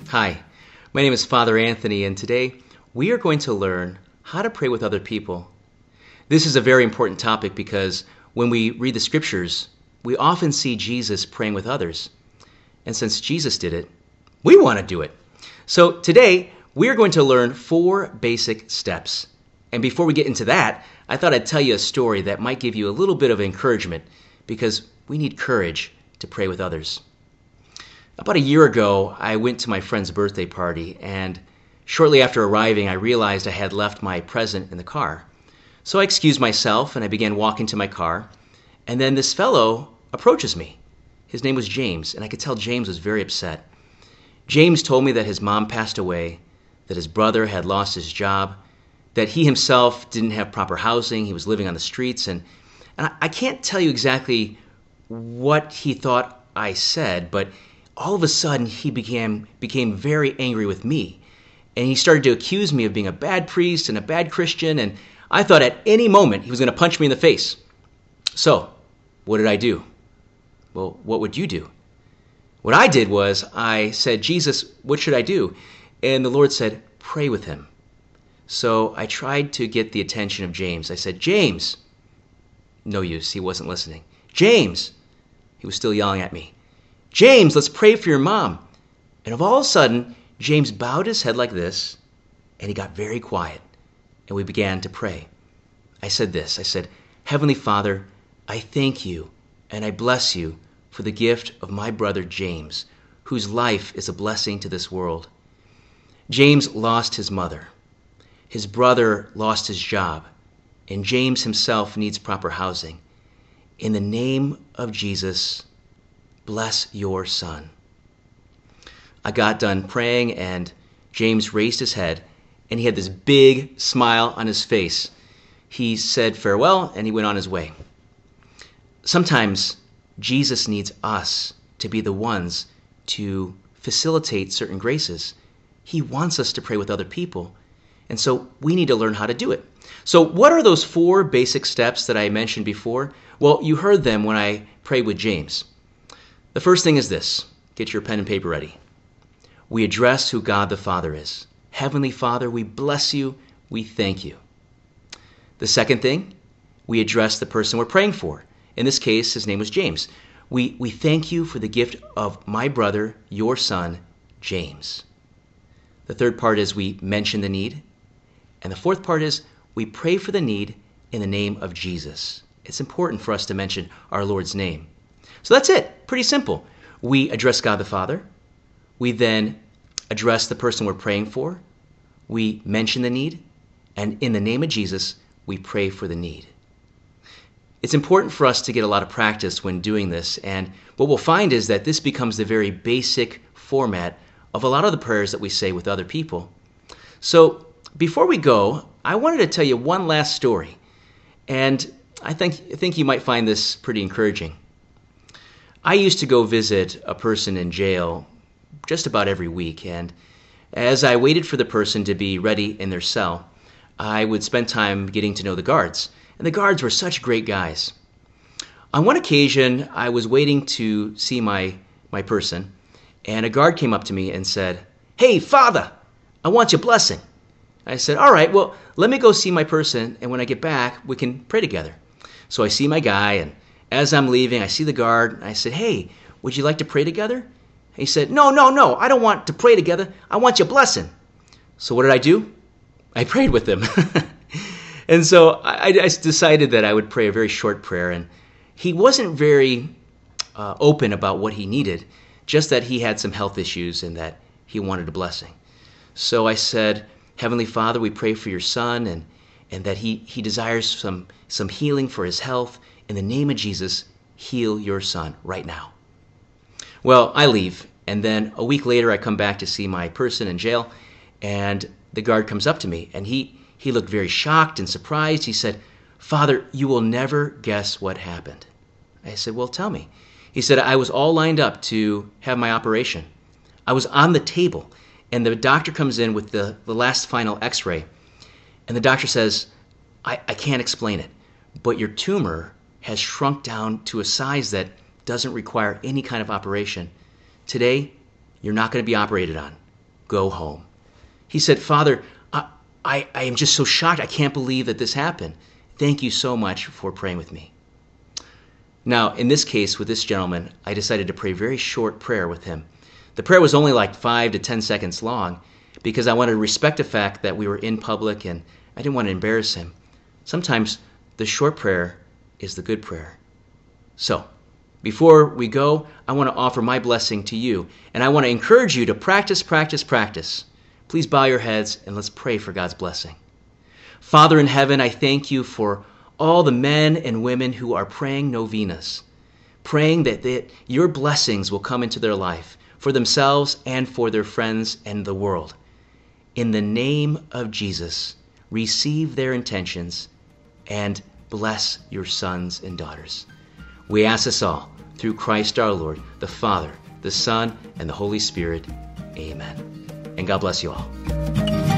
Hi, my name is Father Anthony, and today we are going to learn how to pray with other people. This is a very important topic because when we read the scriptures, we often see Jesus praying with others. And since Jesus did it, we want to do it. So today we are going to learn 4 basic steps. And before we get into that, I thought I'd tell you a story that might give you a little bit of encouragement because we need courage to pray with others. About a year ago, I went to my friend's birthday party, and shortly after arriving, I realized I had left my present in the car. So I excused myself, and I began walking to my car, and then this fellow approaches me. His name was James, and I could tell James was very upset. James told me that his mom passed away, that his brother had lost his job, that he himself didn't have proper housing, he was living on the streets, and I can't tell you exactly what he thought I said, but all of a sudden, he became very angry with me. And he started to accuse me of being a bad priest and a bad Christian, and I thought at any moment he was going to punch me in the face. So, what did I do? Well, what would you do? What I did was I said, Jesus, what should I do? And the Lord said, pray with him. So I tried to get the attention of James. I said, James. No use, he wasn't listening. James. He was still yelling at me. James, let's pray for your mom. And of all of a sudden, James bowed his head like this, and he got very quiet, and we began to pray. I said this, I said, Heavenly Father, I thank you, and I bless you for the gift of my brother James, whose life is a blessing to this world. James lost his mother. His brother lost his job, and James himself needs proper housing. In the name of Jesus, bless your son. I got done praying, and James raised his head, and he had this big smile on his face. He said farewell, and he went on his way. Sometimes Jesus needs us to be the ones to facilitate certain graces. He wants us to pray with other people, and so we need to learn how to do it. So what are those 4 basic steps that I mentioned before? Well, you heard them when I prayed with James. The first thing is this. Get your pen and paper ready. We address who God the Father is. Heavenly Father, we bless you. We thank you. The second thing, we address the person we're praying for. In this case, his name was James. We thank you for the gift of my brother, your son, James. The third part is we mention the need. And the fourth part is we pray for the need in the name of Jesus. It's important for us to mention our Lord's name. So that's it. Pretty simple. We address God the Father. We then address the person we're praying for. We mention the need. And in the name of Jesus, we pray for the need. It's important for us to get a lot of practice when doing this. And what we'll find is that this becomes the very basic format of a lot of the prayers that we say with other people. So before we go, I wanted to tell you one last story. And I think you might find this pretty encouraging. I used to go visit a person in jail just about every week, and as I waited for the person to be ready in their cell, I would spend time getting to know the guards, and the guards were such great guys. On one occasion, I was waiting to see my person, and a guard came up to me and said, Hey, Father, I want your blessing. I said, all right, well, let me go see my person, and when I get back, we can pray together. So I see my guy, and as I'm leaving, I see the guard, and I said, hey, would you like to pray together? He said, no, I don't want to pray together. I want your blessing. So what did I do? I prayed with him. And so I decided that I would pray a very short prayer, and he wasn't very open about what he needed, just that he had some health issues and that he wanted a blessing. So I said, Heavenly Father, we pray for your son and that he desires some healing for his health. In the name of Jesus, heal your son right now. Well, I leave, and then a week later I come back to see my person in jail, and the guard comes up to me, and he looked very shocked and surprised. He said, Father, you will never guess what happened. I said, well, tell me. He said, I was all lined up to have my operation. I was on the table, and the doctor comes in with the last final x-ray, and the doctor says, I can't explain it, but your tumor has shrunk down to a size that doesn't require any kind of operation. Today, you're not going to be operated on. go home. He said, Father, I am just so shocked. I can't believe that this happened. Thank you so much for praying with me. Now, in this case, with this gentleman, I decided to pray a very short prayer with him. The prayer was only like 5 to 10 seconds long because I wanted to respect the fact that we were in public and I didn't want to embarrass him. Sometimes the short prayer is the good prayer. So, before we go, I want to offer my blessing to you, and I want to encourage you to practice. Please bow your heads and let's pray for God's blessing. Father in heaven, I thank you for all the men and women who are praying novenas, praying that your blessings will come into their life for themselves and for their friends and the world. In the name of Jesus, receive their intentions and bless your sons and daughters. We ask this all through Christ our Lord, the Father, the Son, and the Holy Spirit. Amen. And God bless you all.